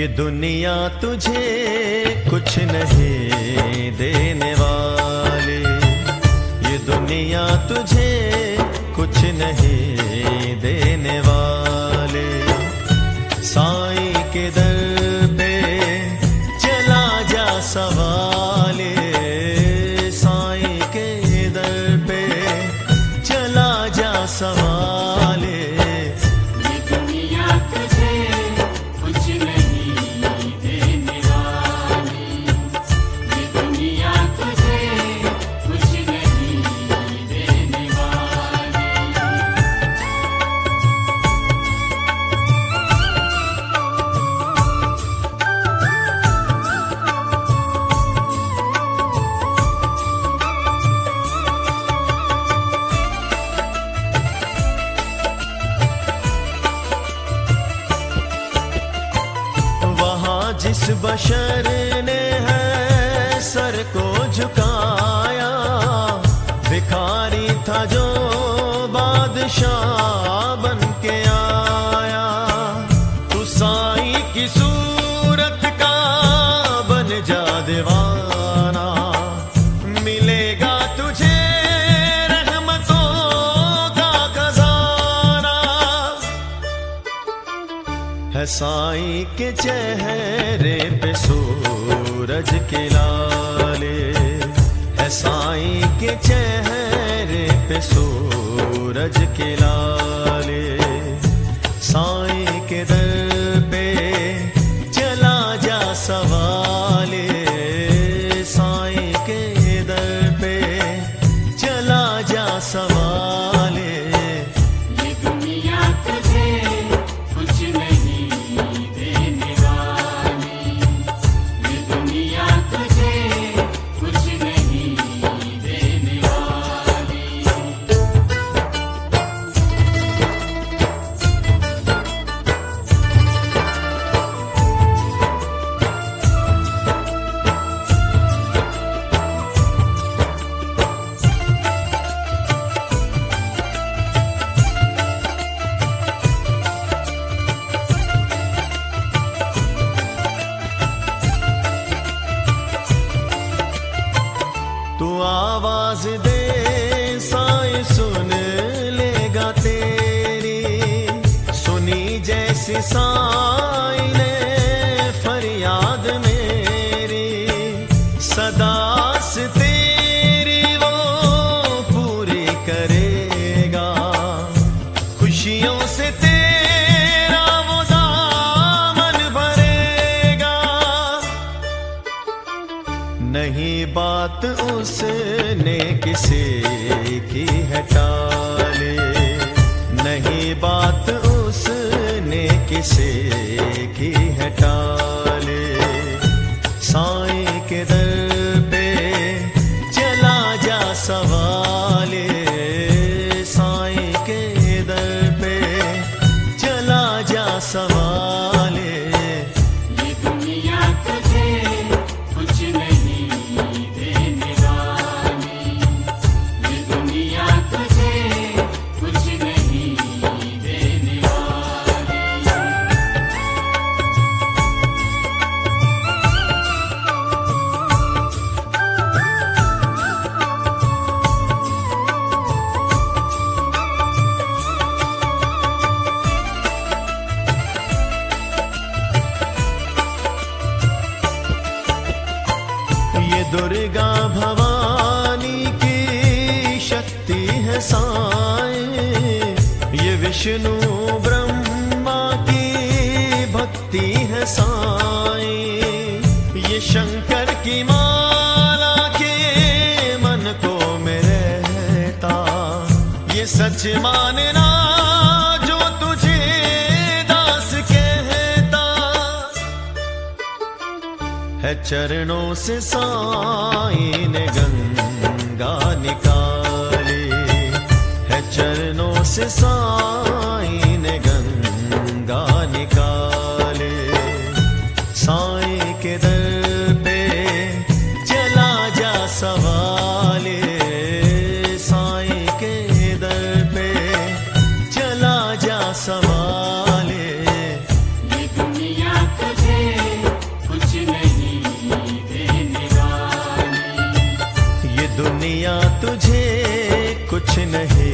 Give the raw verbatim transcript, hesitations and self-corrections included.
ये दुनिया तुझे कुछ नहीं देने वाली, ये दुनिया तुझे कुछ नहीं देने वाले। साईं के दर पे चला जा सवाले, साईं के दर पे चला जा सवाले। ये दुनिया तुझे कुछ नहीं देने वाली, ये दुनिया तुझे कुछ नहीं देने वाली। जिस बशर ने है सर को झुकाया, भिखारी था जो बादशाह बन के आया। तू साईं की सूरत का बन जा दीवाना, मिलेगा तुझे रहमतों का खजाना। है साईं के चेहरे पे सूरज के लाले, है साईं के चेहरे पे सूरज के लाले। साईं के दर पे चला जा सवाले, साईं के दर पे चला जा सवाले। ये दुनिया तुझे कुछ नहीं देने वाली, ये दुनिया तुझे कुछ नहीं देने वाली। तू आवाज दे साईं सुन लेगा तेरी, सुनी जैसी साईं ने फरियाद मेरी। सदा से तेरी वो पूरी करेगा, खुशियों से तेरा वो दामन भरेगा। नहीं बात उसने किसी की है टाले, नहीं बात उसने किसी की है टाले। साईं के दर पे चला जा सवाले, साईं के दर पे चला जा सवाले। ये दुनिया तुझे कुछ नहीं देने वाली, ये दुनिया तुझे कुछ नहीं देने वाली। ये दुर्गा भवानी की शक्ति है साईं, ये विष्णु ब्रह्मा की भक्ति है साईं। ये शंकर की माला के मन को में रहता, ये सच मानना जो तुझे दास कहता। है चरणों से साईं ने गंगा निकाली, है चरणों से साईं ने गंगा निकाले। साईं के दर पे चला जा सवाले, साईं के दर पे चला जा सवाले। ये दुनिया तुझे तुझे कुछ नहीं